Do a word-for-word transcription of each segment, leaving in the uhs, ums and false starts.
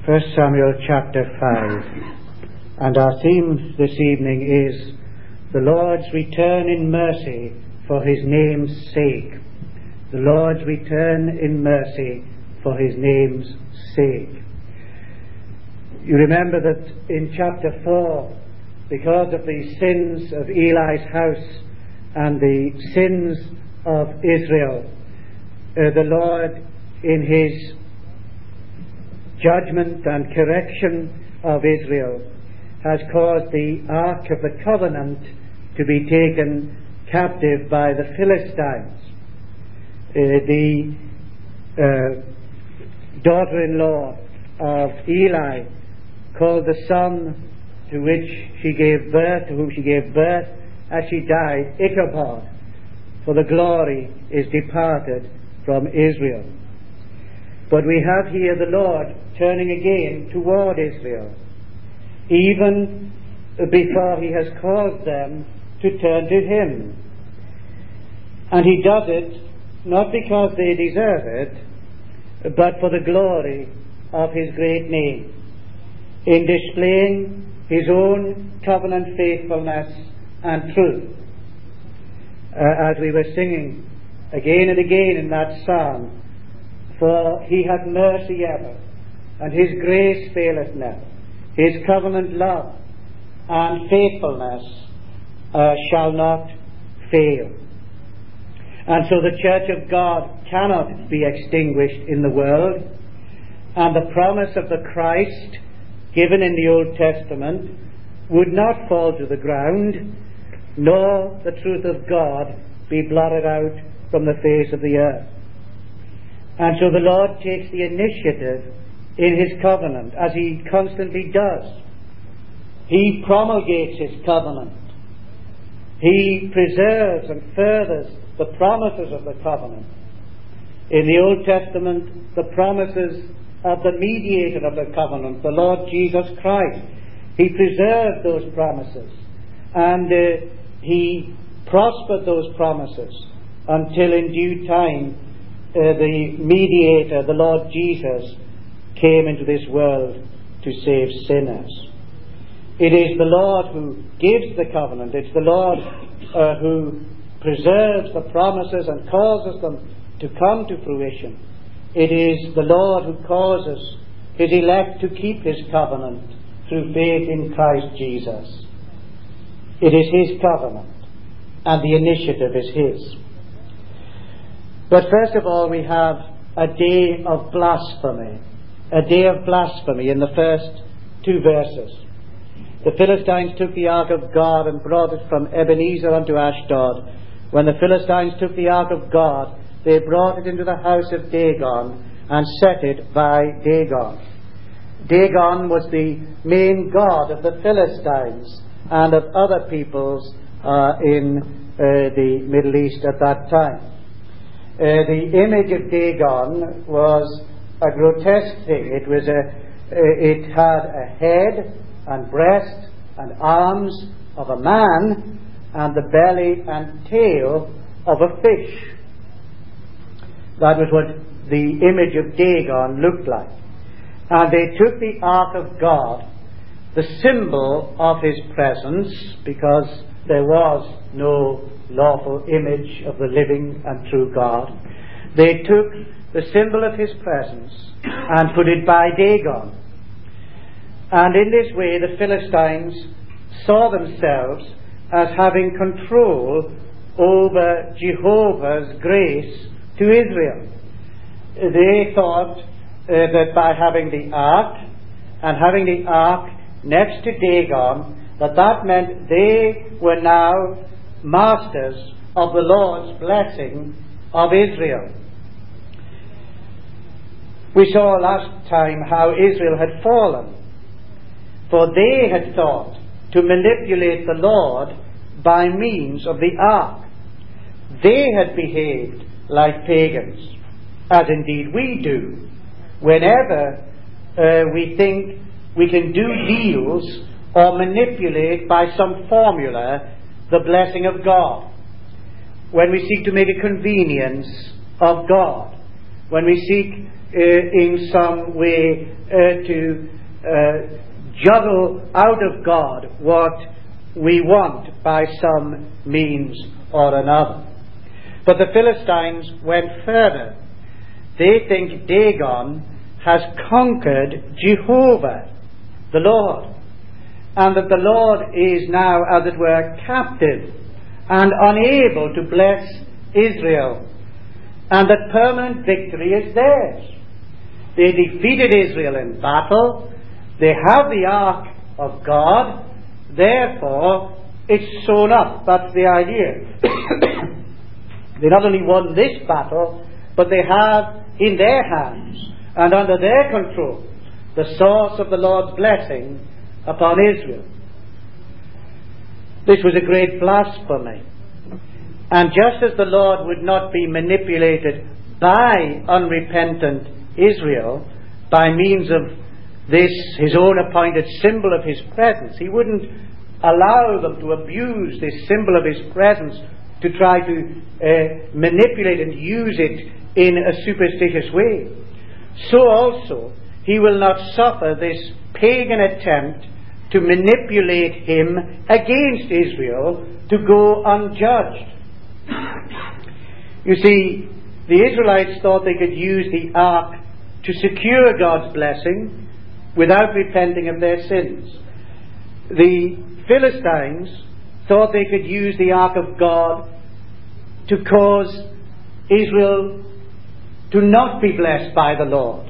First Samuel chapter five, and our theme this evening is the Lord's return in mercy for his name's sake. The Lord's return in mercy for his name's sake. You remember that in chapter four, because of the sins of Eli's house and the sins of Israel, uh, the Lord, in his judgment and correction of Israel, has caused the Ark of the Covenant to be taken captive by the Philistines. Uh, the uh, daughter-in-law of Eli called the son to which she gave birth, to whom she gave birth, as she died, Ichabod, for the glory is departed from Israel. But we have here the Lord turning again toward Israel, even before he has caused them to turn to him. And he does it not because they deserve it, but for the glory of his great name, in displaying his own covenant faithfulness and truth. Uh, as we were singing again and again in that psalm, for he hath mercy ever, and his grace faileth never. His covenant love and faithfulness uh, shall not fail. And so the church of God cannot be extinguished in the world, and the promise of the Christ given in the Old Testament would not fall to the ground, nor the truth of God be blotted out from the face of the earth. And so the Lord takes the initiative in his covenant, as he constantly does. He promulgates his covenant. He preserves and furthers the promises of the covenant. In the Old Testament, the promises of the mediator of the covenant, the Lord Jesus Christ. He preserved those promises, and uh, he prospered those promises until in due time Uh, the mediator, the Lord Jesus, came into this world to save sinners. It is the Lord who gives the covenant. It's the Lord uh, who preserves the promises and causes them to come to fruition. It is the Lord who causes his elect to keep his covenant through faith in Christ Jesus. It is his covenant, and the initiative is his. But first of all, we have a day of blasphemy. A day of blasphemy in the first two verses. The Philistines took the ark of God and brought it from Ebenezer unto Ashdod. When the Philistines took the ark of God, they brought it into the house of Dagon and set it by Dagon. Dagon was the main god of the Philistines and of other peoples uh, in uh, the Middle East at that time. Uh, the image of Dagon was a grotesque thing. It was a, uh, it had a head and breast and arms of a man, and the belly and tail of a fish. That was what the image of Dagon looked like. And they took the ark of God, the symbol of his presence, because there was no lawful image of the living and true God. They took the symbol of his presence and put it by Dagon. And in this way the Philistines saw themselves as having control over Jehovah's grace to Israel. They thought uh, that by having the ark and having the ark next to Dagon, that that meant they were now masters of the Lord's blessing of Israel. We saw last time how Israel had fallen, for they had thought to manipulate the Lord by means of the ark. They had behaved like pagans, as indeed we do, whenever uh, we think we can do deals or manipulate by some formula the blessing of God. When we seek to make a convenience of God, when we seek uh, in some way uh, to uh, juggle out of God what we want by some means or another. But the Philistines went further. They think Dagon has conquered Jehovah, the Lord, and that the Lord is now, as it were, captive and unable to bless Israel, and that permanent victory is theirs. They defeated Israel in battle. They have the ark of God. Therefore, it's sewn up. That's the idea. They not only won this battle, but they have in their hands and under their control the source of the Lord's blessing upon Israel. This was a great blasphemy. And just as the Lord would not be manipulated by unrepentant Israel by means of this, his own appointed symbol of his presence, he wouldn't allow them to abuse this symbol of his presence to try to uh, manipulate and use it in a superstitious way. So also, he will not suffer this pagan attempt to manipulate him against Israel to go unjudged. You see, the Israelites thought they could use the ark to secure God's blessing without repenting of their sins. The Philistines thought they could use the ark of God to cause Israel to not be blessed by the Lord.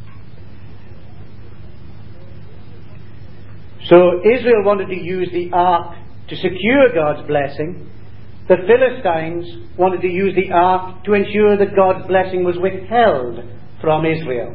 So Israel wanted to use the ark to secure God's blessing. The Philistines wanted to use the ark to ensure that God's blessing was withheld from Israel.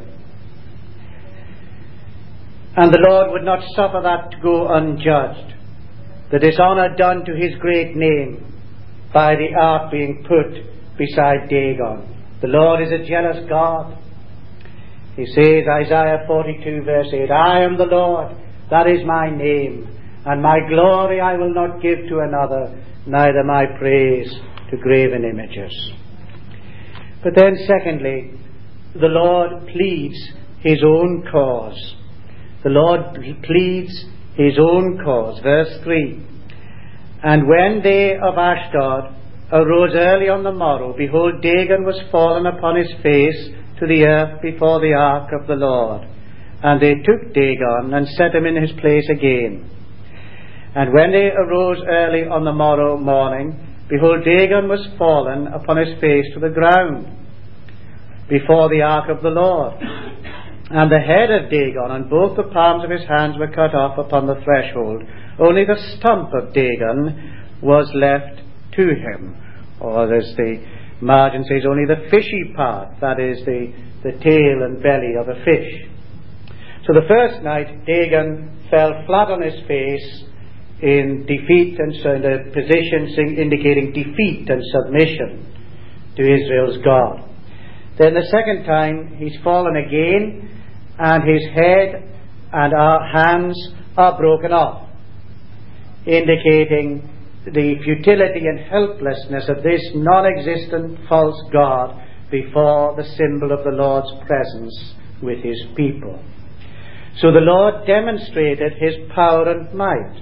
And the Lord would not suffer that to go unjudged. The dishonour done to his great name by the ark being put beside Dagon. The Lord is a jealous God. He says, Isaiah forty-two verse eight, I am the Lord, that is my name, and my glory I will not give to another, neither my praise to graven images. But then secondly, the Lord pleads his own cause. The Lord pleads his own cause. Verse three. And when they of Ashdod arose early on the morrow, behold, Dagon was fallen upon his face to the earth before the ark of the Lord. And they took Dagon and set him in his place again. And when they arose early on the morrow morning, behold, Dagon was fallen upon his face to the ground before the ark of the Lord. And the head of Dagon and both the palms of his hands were cut off upon the threshold. Only the stump of Dagon was left to him. Or as the margin says, only the fishy part, that is the, the tail and belly of a fish. So the first night Dagon fell flat on his face in defeat and so in a position indicating defeat and submission to Israel's God. Then the second time he's fallen again, and his head and our hands are broken off, indicating the futility and helplessness of this non-existent false god before the symbol of the Lord's presence with his people. So the Lord demonstrated his power and might.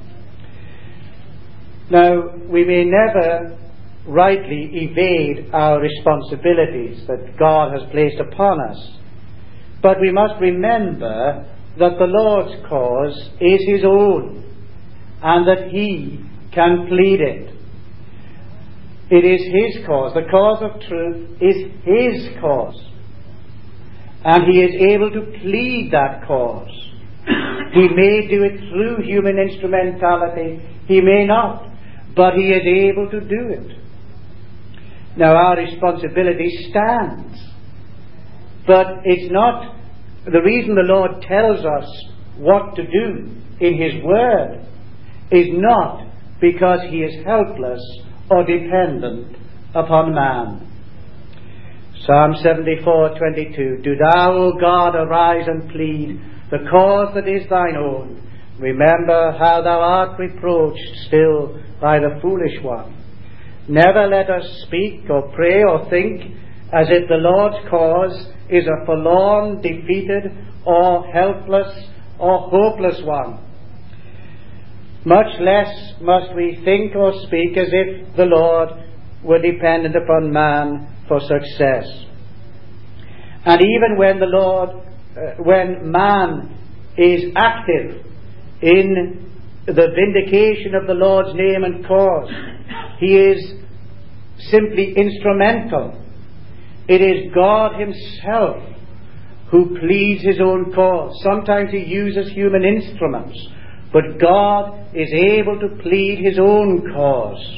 Now, we may never rightly evade our responsibilities that God has placed upon us, but we must remember that the Lord's cause is his own, and that he can plead it. It is his cause. The cause of truth is his cause. And he is able to plead that cause. He may do it through human instrumentality. He may not. But he is able to do it. Now our responsibility stands. But it's not, the reason the Lord tells us what to do in his word is not because he is helpless or dependent upon man. Psalm seventy-four twenty-two. Do thou, O God, arise and plead the cause that is thine own. Remember how thou art reproached still by the foolish one. Never let us speak or pray or think as if the Lord's cause is a forlorn, defeated, or helpless, or hopeless one. Much less must we think or speak as if the Lord were dependent upon man for success. And even when the Lord, uh, when man is active in the vindication of the Lord's name and cause, he is simply instrumental. It is God himself who pleads his own cause. Sometimes he uses human instruments, but God is able to plead his own cause.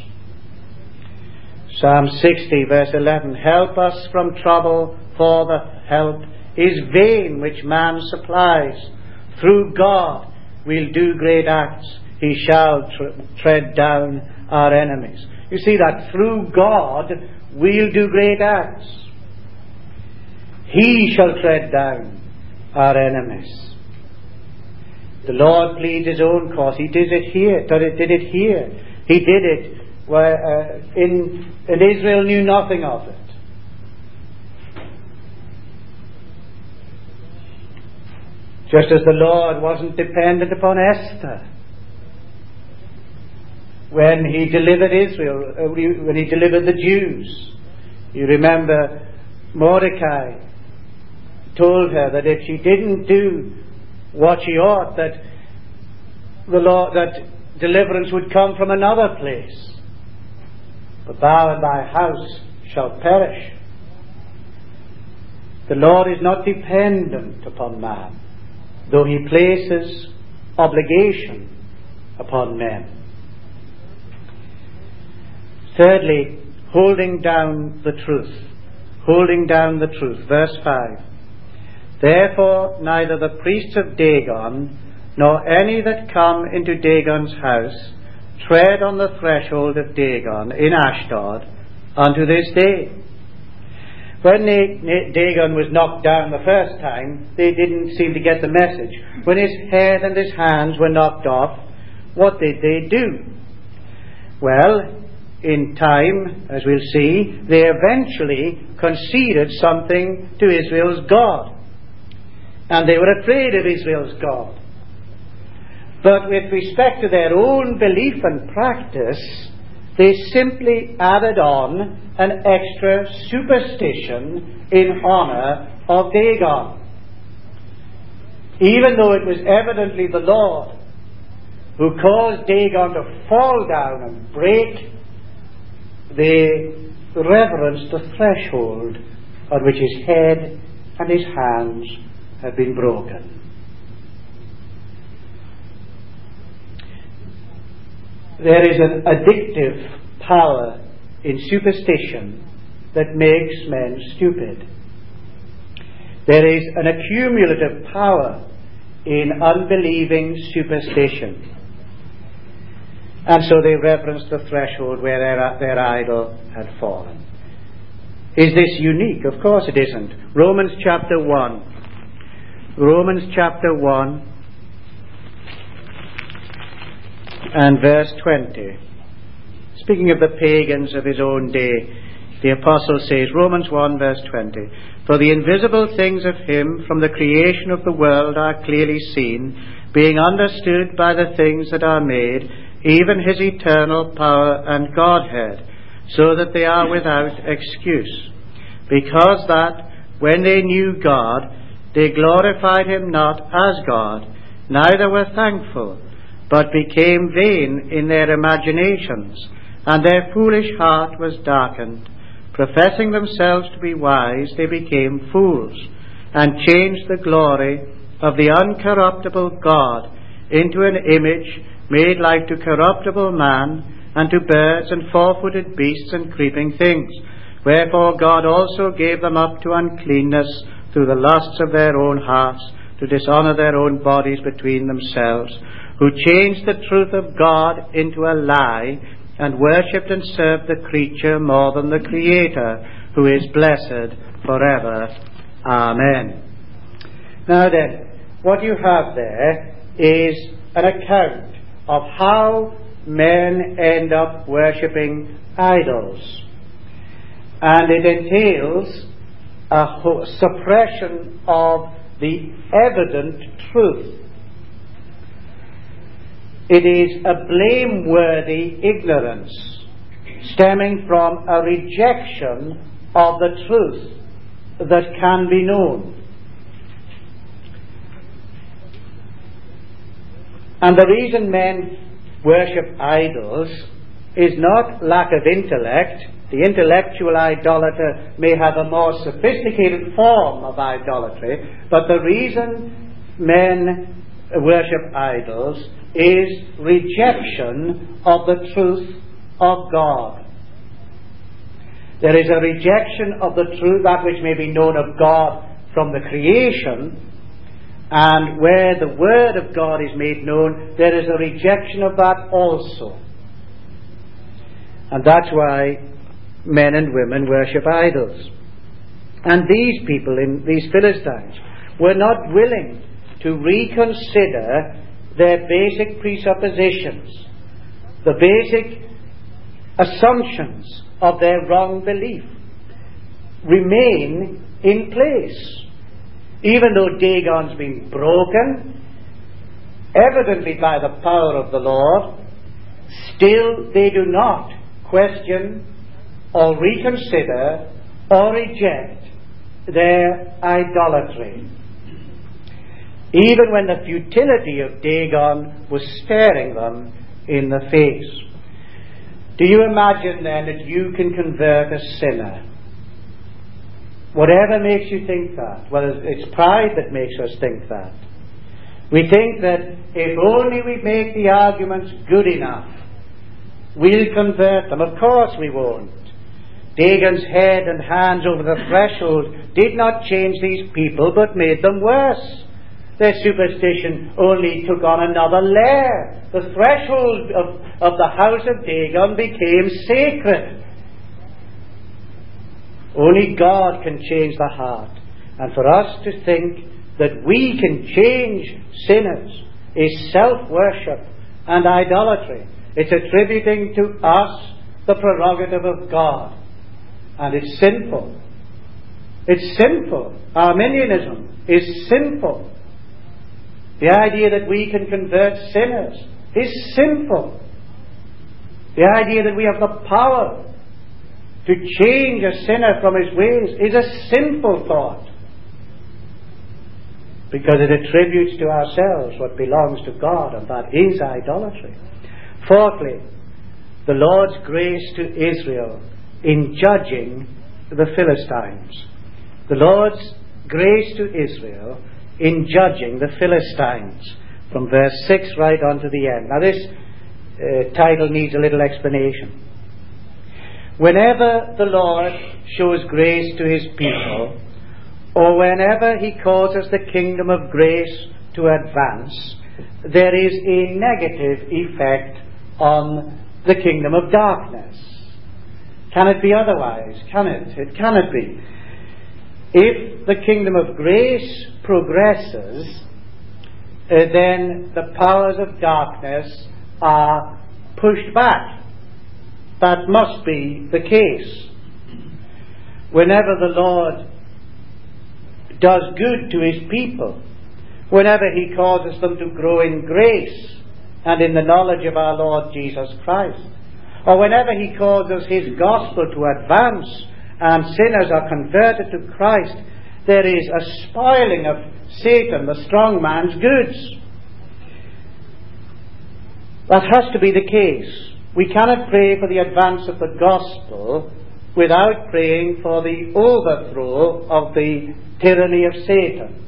Psalm sixty verse eleven, help us from trouble, for the help is vain which man supplies. Through God we'll do great acts, he shall tr- tread down our enemies. You see that through God we'll do great acts. He shall tread down our enemies. The Lord pleads his own cause. He did it here. Did it, did it here. He did it where uh, in and Israel knew nothing of it. Just as the Lord wasn't dependent upon Esther when he delivered Israel, uh, when he delivered the Jews. You remember Mordecai told her that if she didn't do what she ought, that the Lord, that deliverance would come from another place. But thou and thy house shall perish. The Lord is not dependent upon man, though he places obligation upon men. Thirdly, holding down the truth. Holding down the truth. Verse five. Therefore neither the priests of Dagon, nor any that come into Dagon's house, tread on the threshold of Dagon in Ashdod unto this day. When Dagon was knocked down the first time, they didn't seem to get the message. When his head and his hands were knocked off, what did they do? Well, in time, as we'll see, they eventually conceded something to Israel's God. And they were afraid of Israel's God. But with respect to their own belief and practice, they simply added on an extra superstition in honor of Dagon. Even though it was evidently the Lord who caused Dagon to fall down and break, they reverenced the threshold on which his head and his hands had been broken. There is an addictive power in superstition that makes men stupid. There is an accumulative power in unbelieving superstition. And so they reverenced the threshold where their, their idol had fallen. Is this unique? Of course it isn't. Romans chapter one. Romans chapter one and verse twenty. Speaking of the pagans of his own day, the apostle says, Romans one verse twenty, for the invisible things of him from the creation of the world are clearly seen, being understood by the things that are made, even his eternal power and Godhead, so that they are without excuse. Because that, when they knew God, they glorified him not as God, neither were thankful, but became vain in their imaginations, and their foolish heart was darkened. Professing themselves to be wise, they became fools, and changed the glory of the uncorruptible God into an image made like to corruptible man, and to birds and four-footed beasts and creeping things. Wherefore God also gave them up to uncleanness through the lusts of their own hearts, to dishonour their own bodies between themselves, who changed the truth of God into a lie, and worshipped and served the creature more than the Creator, who is blessed forever. Amen. Now then, what you have there is an account of how men end up worshipping idols. and it entails a ho- suppression of the evident truth. It is a blameworthy ignorance stemming from a rejection of the truth that can be known. And the reason men worship idols is not lack of intellect. The intellectual idolater may have a more sophisticated form of idolatry, but the reason men worship idols is rejection of the truth of God. There is a rejection of the truth, that which may be known of God from the creation, and where the Word of God is made known, there is a rejection of that also. And that's why men and women worship idols. And these people, in these Philistines, were not willing to reconsider their basic presuppositions, the basic assumptions of their wrong belief remain in place. Even though Dagon's been broken, evidently by the power of the Lord, still they do not question or reconsider or reject their idolatry, even when the futility of Dagon was staring them in the face. Do you imagine then that you can convert a sinner? Whatever makes you think that? Well, it's pride that makes us think that. We think that if only we make the arguments good enough, we'll convert them. Of course we won't. Dagon's head and hands over the threshold did not change these people, but made them worse. Their superstition only took on another layer. The threshold of, of the house of Dagon became sacred. Only God can change the heart. And for us to think that we can change sinners is self-worship and idolatry. It's attributing to us the prerogative of God. And it's sinful. It's sinful. Arminianism is sinful. The idea that we can convert sinners is sinful. The idea that we have the power to change a sinner from his ways is a sinful thought, because it attributes to ourselves what belongs to God, and that is idolatry. Fourthly, the Lord's grace to Israel in judging the Philistines. The Lord's grace to Israel in judging the Philistines, from verse six right on to the end. Now this uh, title needs a little explanation. Whenever the Lord shows grace to his people, or whenever he causes the kingdom of grace to advance, there is a negative effect on the kingdom of darkness. Can it be otherwise? Can it? It cannot be. If the kingdom of grace progresses, uh, then the powers of darkness are pushed back. That must be the case. Whenever the Lord does good to his people, whenever he causes them to grow in grace and in the knowledge of our Lord Jesus Christ, or whenever he causes his gospel to advance and sinners are converted to Christ, there is a spoiling of Satan, the strong man's goods. That has to be the case. We cannot pray for the advance of the gospel without praying for the overthrow of the tyranny of Satan.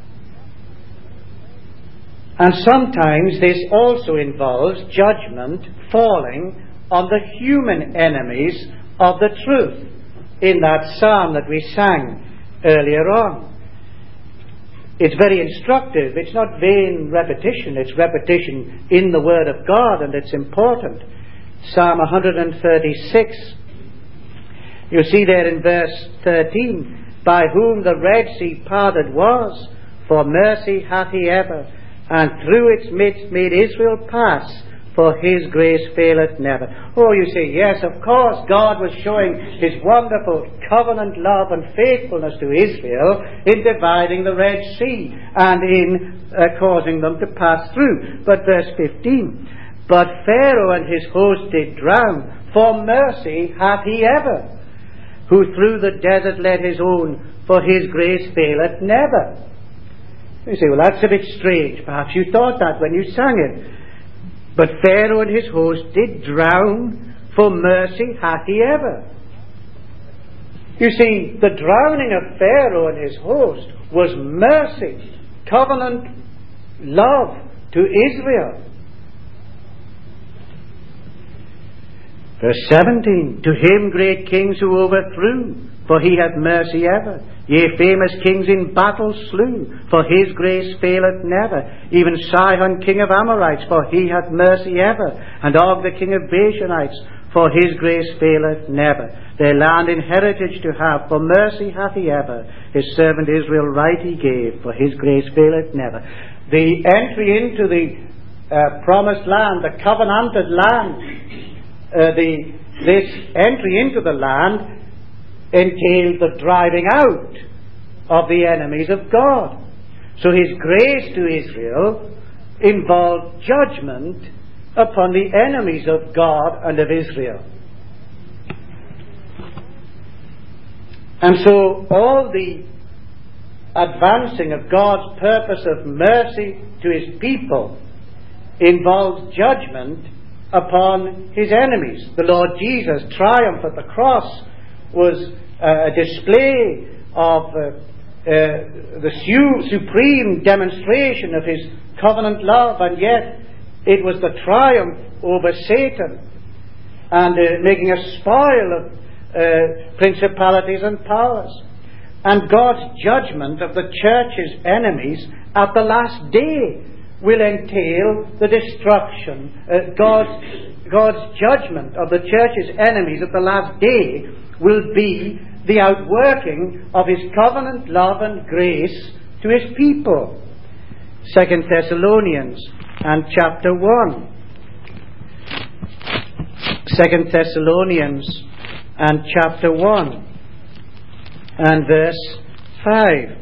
And sometimes this also involves judgment falling on the human enemies of the truth, in that psalm that we sang earlier on. It's very instructive. It's not vain repetition. It's repetition in the Word of God, and it's important. Psalm one thirty-six. You see there in verse thirteen, by whom the Red Sea parted was, for mercy hath he ever, and through its midst made Israel pass for his grace faileth never. Oh, you say, yes, of course, God was showing his wonderful covenant love and faithfulness to Israel in dividing the Red Sea and in uh, causing them to pass through. But verse fifteen, but Pharaoh and his host did drown, for mercy hath he ever, who through the desert led his own, for his grace faileth never. You say, well, that's a bit strange. Perhaps you thought that when you sang it. But Pharaoh and his host did drown, for mercy hath he ever. You see, the drowning of Pharaoh and his host was mercy, covenant love to Israel. Verse seventeen, to him great kings who overthrew, for he hath mercy ever. Yea, famous kings in battle slew, for his grace faileth never. Even Sihon king of Amorites, for he hath mercy ever. And Og the king of Bashanites, for his grace faileth never. Their land in heritage to have, for mercy hath he ever. His servant Israel right he gave, for his grace faileth never. The entry into the uh, promised land, the covenanted land, uh, the, this entry into the land entailed the driving out of the enemies of God. So his grace to Israel involved judgment upon the enemies of God and of Israel. And so all the advancing of God's purpose of mercy to his people involves judgment upon his enemies. The Lord Jesus' triumph at the cross was a display of uh, uh, the su- supreme demonstration of his covenant love, and yet it was the triumph over Satan and uh, making a spoil of uh, principalities and powers. And God's judgment of the church's enemies at the last day will entail the destruction. Uh, God's, God's judgment of the church's enemies at the last day will be the outworking of his covenant love and grace to his people. Second Thessalonians and chapter one. Second Thessalonians and chapter one and verse five.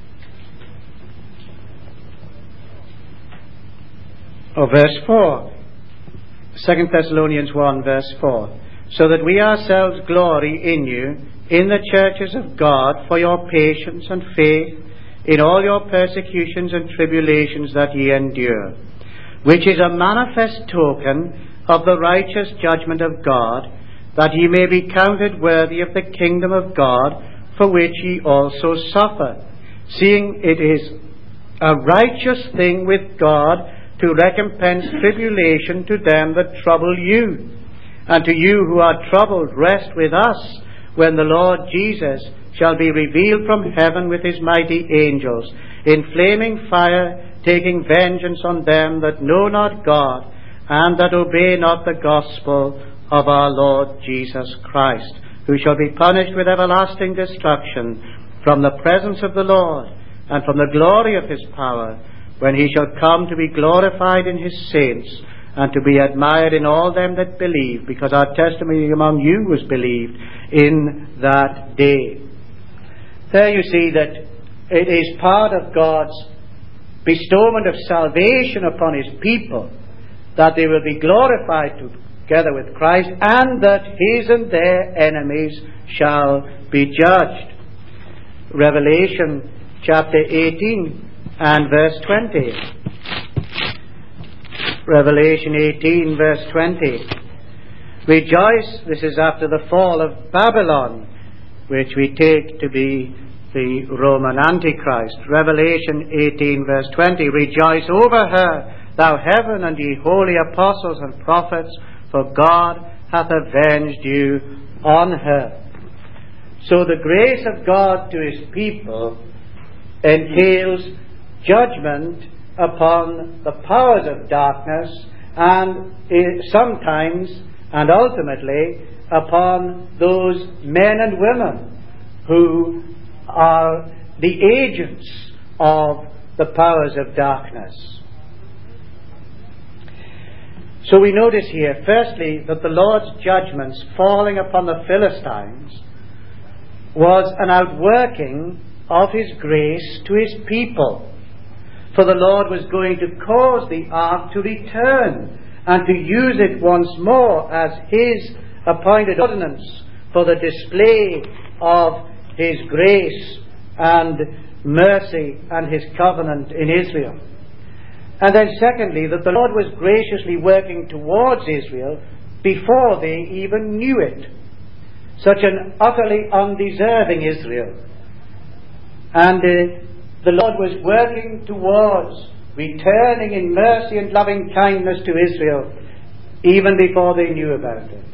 Or verse four. Second Thessalonians one verse four. So that we ourselves glory in you, in the churches of God, for your patience and faith, in all your persecutions and tribulations that ye endure, which is a manifest token of the righteous judgment of God, that ye may be counted worthy of the kingdom of God, for which ye also suffer, seeing it is a righteous thing with God to recompense tribulation to them that trouble you. And to you who are troubled, rest with us, when the Lord Jesus shall be revealed from heaven with his mighty angels, in flaming fire, taking vengeance on them that know not God, and that obey not the gospel of our Lord Jesus Christ, who shall be punished with everlasting destruction from the presence of the Lord, and from the glory of his power, when he shall come to be glorified in his saints, and to be admired in all them that believe, because our testimony among you was believed in that day. There you see that it is part of God's bestowment of salvation upon his people that they will be glorified together with Christ, and that his and their enemies shall be judged. Revelation chapter eighteen and verse twenty. Revelation eighteen verse twenty. Rejoice, this is after the fall of Babylon, which we take to be the Roman Antichrist. Revelation eighteen verse twenty. Rejoice over her, thou heaven, and ye holy apostles and prophets, for God hath avenged you on her. So the grace of God to his people entails judgment upon the powers of darkness, and sometimes and ultimately upon those men and women who are the agents of the powers of darkness. So we notice here, firstly, that the Lord's judgments falling upon the Philistines was an outworking of His grace to His people. For the Lord was going to cause the ark to return and to use it once more as His appointed ordinance for the display of His grace and mercy and His covenant in Israel. And then secondly, that the Lord was graciously working towards Israel before they even knew it. Such an utterly undeserving Israel. And uh, the Lord was working towards returning in mercy and loving kindness to Israel even before they knew about it.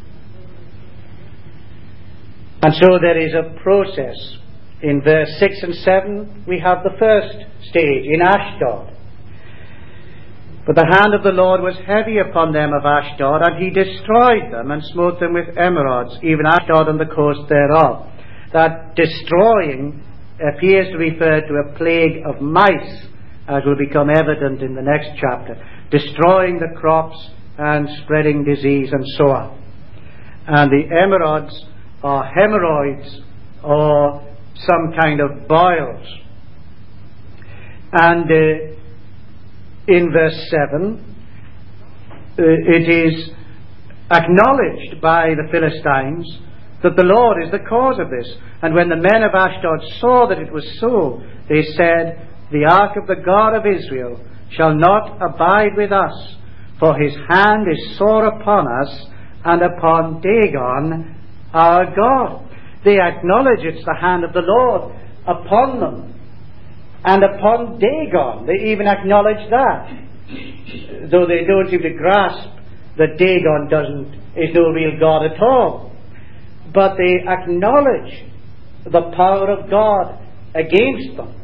And so there is a process. In verse six and seven we have the first stage in Ashdod. But the hand of the Lord was heavy upon them of Ashdod, and He destroyed them and smote them with emerods, even Ashdod and the coast thereof. That destroying appears to refer to a plague of mice, as will become evident in the next chapter, destroying the crops and spreading disease and so on. And the emerods are hemorrhoids or some kind of boils. And uh, in verse seven, uh, it is acknowledged by the Philistines that the Lord is the cause of this. And when the men of Ashdod saw that it was so, they said, "The ark of the God of Israel shall not abide with us, for His hand is sore upon us and upon Dagon our God." They acknowledge it's the hand of the Lord upon them and upon Dagon. They even acknowledge that, though they don't seem to grasp that Dagon doesn't is no real God at all. But they acknowledge the power of God against them.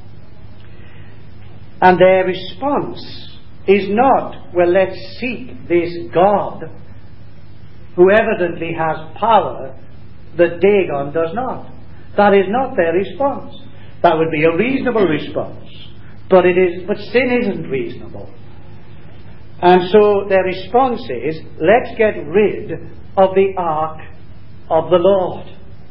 And their response is not, well, let's seek this God who evidently has power that Dagon does not. That is not their response. That would be a reasonable response. But it is, but sin isn't reasonable. And so their response is, let's get rid of the ark of the Lord.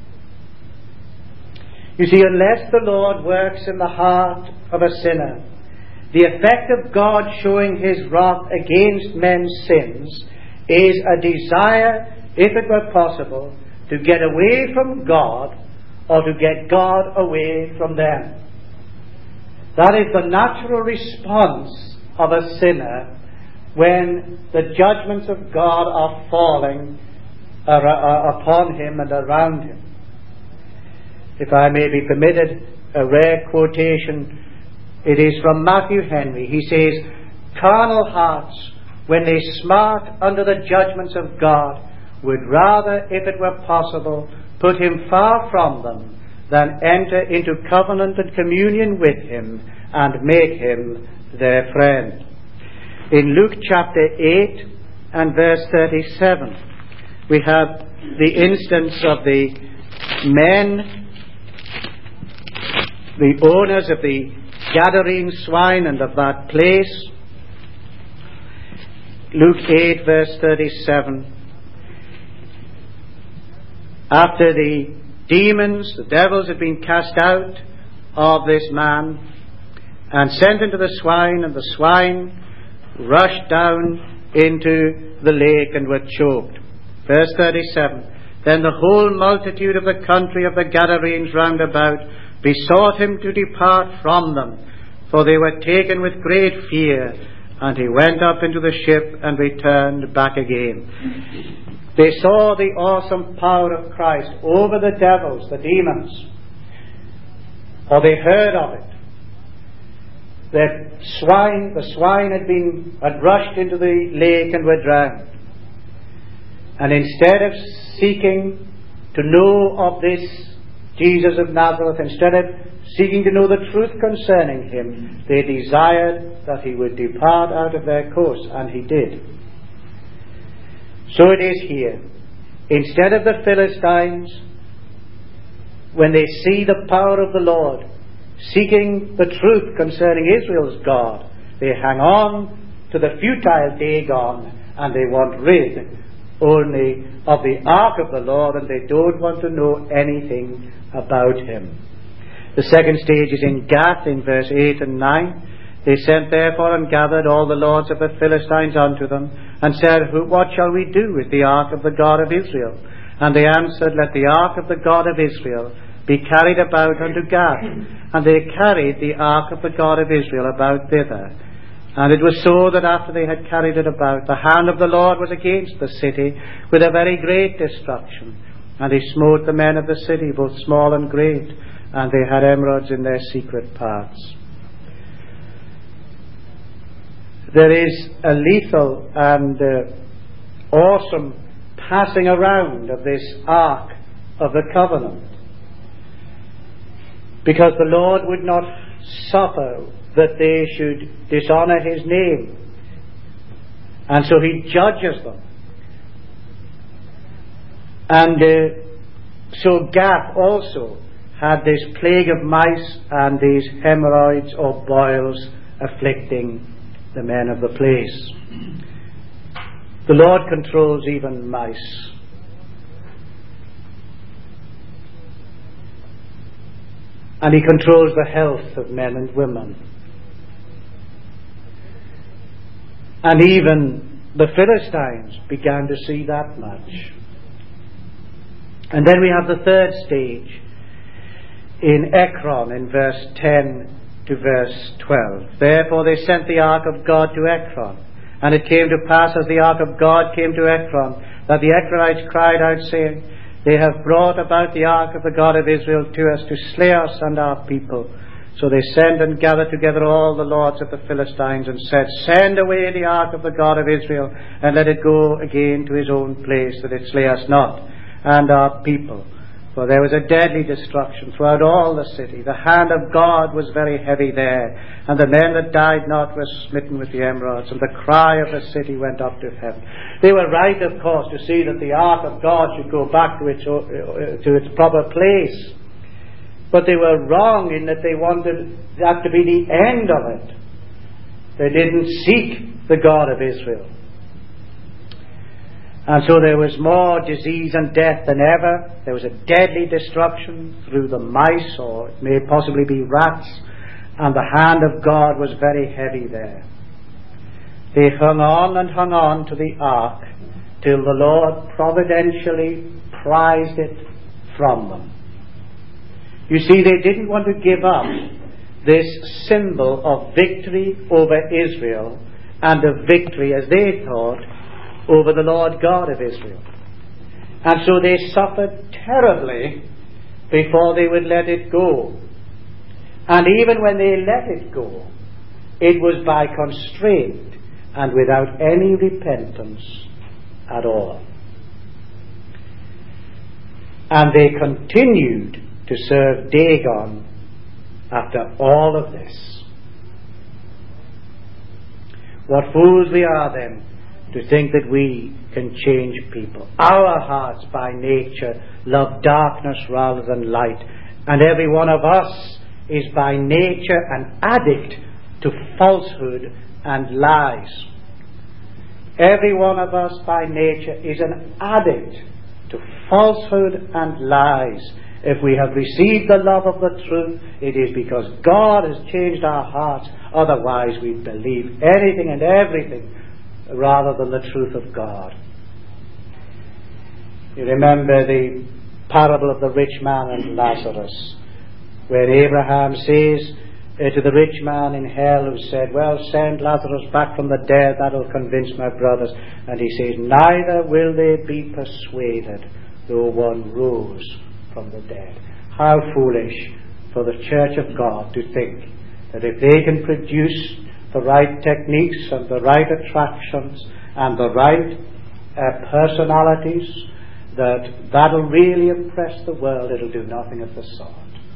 You see, unless the Lord works in the heart of a sinner, the effect of God showing His wrath against men's sins is a desire, if it were possible, to get away from God or to get God away from them. That is the natural response of a sinner when the judgments of God are falling upon him and around him. If I may be permitted a rare quotation, it is from Matthew Henry. He says, "Carnal hearts, when they smart under the judgments of God, would rather, if it were possible, put Him far from them than enter into covenant and communion with Him and make Him their friend." In Luke chapter eight and verse thirty-seven, we have the instance of the men, the owners of the Gadarene swine and of that place. Luke eight verse thirty-seven. After the demons, the devils, had been cast out of this man and sent into the swine, and the swine rushed down into the lake and were choked. Verse thirty-seven. Then the whole multitude of the country of the Gadarenes round about besought Him to depart from them, for they were taken with great fear. And He went up into the ship and returned back again. They saw the awesome power of Christ over the devils, the demons, or they heard of it. That swine, the swine had been had rushed into the lake and were drowned. And instead of seeking to know of this Jesus of Nazareth, instead of seeking to know the truth concerning Him, they desired that He would depart out of their course, and He did. So it is here. Instead of the Philistines, when they see the power of the Lord, seeking the truth concerning Israel's God, they hang on to the futile Dagon, and they want rid only of the ark of the Lord, and they don't want to know anything about him. The second stage is in Gath in verse eight and nine. They sent therefore and gathered all the lords of the Philistines unto them, and said, What shall we do with the ark of the God of Israel? And they answered, Let the ark of the God of Israel be carried about unto Gath. And they carried the ark of the God of Israel about thither. And it was so that after they had carried it about, the hand of the Lord was against the city with a very great destruction. And he smote the men of the city, both small and great, and they had emeralds in their secret parts. There is a lethal and uh, awesome passing around of this Ark of the Covenant, because the Lord would not suffer that they should dishonour his name, and so he judges them. And uh, so Gath also had this plague of mice and these hemorrhoids or boils afflicting the men of the place. The Lord controls even mice. And he controls the health of men and women. And even the Philistines began to see that much. And then we have the third stage in Ekron in verse ten to verse twelve. Therefore they sent the ark of God to Ekron. And it came to pass, as the ark of God came to Ekron, that the Ekronites cried out, saying, They have brought about the ark of the God of Israel to us, to slay us and our people. So they sent and gathered together all the lords of the Philistines, and said, Send away the ark of the God of Israel, and let it go again to his own place, that it slay us not and our people. For there was a deadly destruction throughout all the city. The hand of God was very heavy there, and the men that died not were smitten with the emeralds, and the cry of the city went up to heaven. They were right, of course, to see that the ark of God should go back to its, uh, to its proper place. But they were wrong in that they wanted that to be the end of it. They didn't seek the God of Israel. And so there was more disease and death than ever. There was a deadly destruction through the mice, or it may possibly be rats, and the hand of God was very heavy there. They hung on and hung on to the ark till the Lord providentially prized it from them. You see, they didn't want to give up this symbol of victory over Israel, and of victory, as they thought, over the Lord God of Israel. And so they suffered terribly before they would let it go. And even when they let it go, it was by constraint and without any repentance at all. And they continued to serve Dagon after all of this. What fools we are then to think that we can change people. Our hearts by nature love darkness rather than light, and every one of us is by nature an addict to falsehood and lies. Every one of us by nature is an addict to falsehood and lies. If we have received the love of the truth, it is because God has changed our hearts. Otherwise we believe anything and everything rather than the truth of God. You remember the parable of the rich man and Lazarus, where Abraham says uh, to the rich man in hell who said, Well, send Lazarus back from the dead, that'll convince my brothers. And he says, Neither will they be persuaded, though one rose from the dead. How foolish for the church of God to think that if they can produce the right techniques and the right attractions and the right uh, personalities, that that'll really impress the world. It'll do nothing of the sort.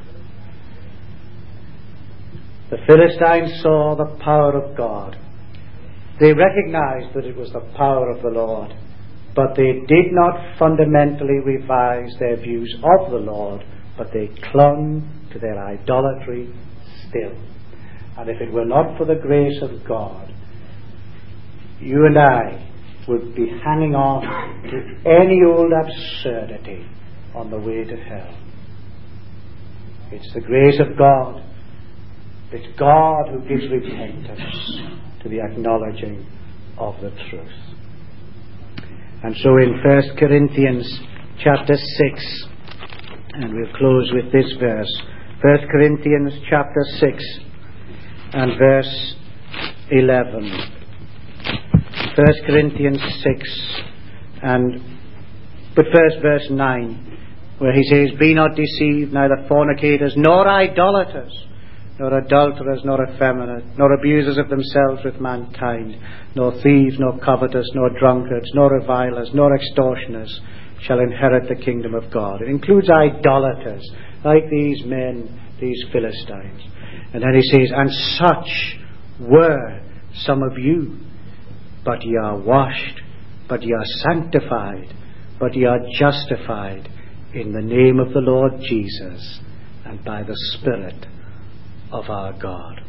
The Philistines saw the power of God. They recognized that it was the power of the Lord, but they did not fundamentally revise their views of the Lord, but they clung to their idolatry still. And if it were not for the grace of God, you and I would be hanging on to any old absurdity on the way to hell. It's the grace of God. It's God who gives repentance to the acknowledging of the truth. And so in First Corinthians chapter six, and we'll close with this verse, First Corinthians chapter six and verse eleven. First Corinthians six, and but first verse nine, where he says, "Be not deceived, neither fornicators, nor idolaters, nor adulterers, nor effeminate, nor abusers of themselves with mankind, nor thieves, nor covetous, nor drunkards, nor revilers, nor extortioners shall inherit the kingdom of God." It includes idolaters, like these men, these Philistines. And then he says, "And such were some of you, but ye are washed, but ye are sanctified, but ye are justified in the name of the Lord Jesus and by the Spirit of our God."